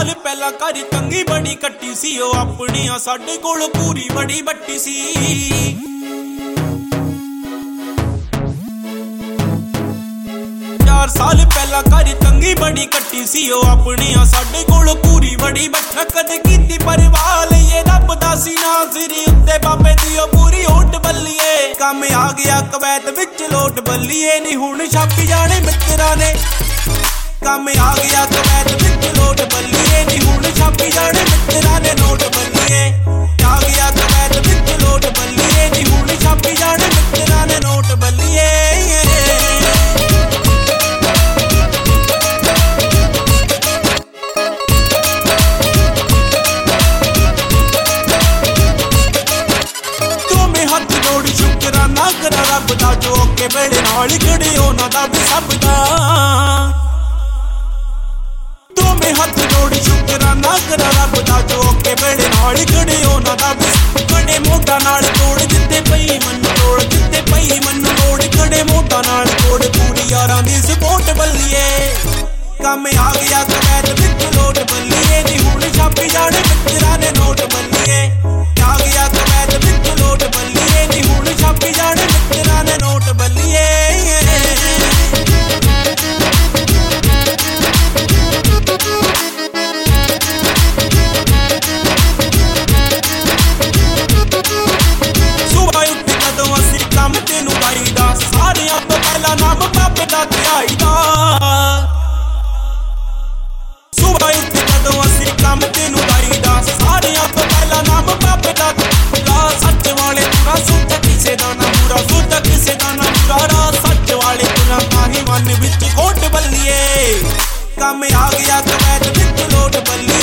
साल पहला घर तंगी बड़ी कट्टी सी ओ अपनियां साडे कोल पूरी बड़ी बट्टी सी। 4 साल पहला घर तंगी बड़ी कट्टी सी ओ अपनियां साडे कोल पूरी बड़ी बट्ठा कदे कीती परवाह लईए रब दा सी ना सिरी उत्ते बाबे दी ओ पूरी ओट बल्लीए काम आ गया कवैत विच लोट बल्लीए नी हुण छापी जाने मित्तरां ने काम आ गया कवैत विच लोट बल्लीए नी हुण छापी जाने मित्तरां ने नोट बल्लीए आ गया कवैत विच लोट बल्लीए नी हुण छापी जाने मित्तरां ने नोट बल्लीए। शुकराना करा रब दा जो औखे वेले नाल खड़े उन्हां दा भी सब दा दोवें हत्थ जोड़ शुकराना करा रब दा जो औखे वेले नाल खड़े उन्हां दा भी खड़े मोढा नाल तोड़ दित्ते पई मन्नू तोड़ दित्ते पई मन्नू तोड़ खड़े मोढा नाल तोड़ पूरी यारां दी सपोर्ट बल्लीए काम आ गया कवैत विच लोट बल्लीए नी हुण छापी जाने मित्तरां ने नोट बल्लीए आ गया कवैत विच लोट बल्लीए नी हुण छापी जाने मित्तरां ने नोट बल्लीए। सुबह उठ कदों असीं काम तेनू लाईदा सारियां तो पहला नाम बाबे दा ध्याईदा सुबह उठ कदों असीं काम तेनू लाईदा सारियां तो पहला नाम बाबे दा ला सच वाले तुरा सुत किसे दा ना बुरा सुत किसे दा ना बुरा रा सच वाले तुरा माही मन विच खोट बल्लीए काम आ गया कवैत विच लोट बल्ली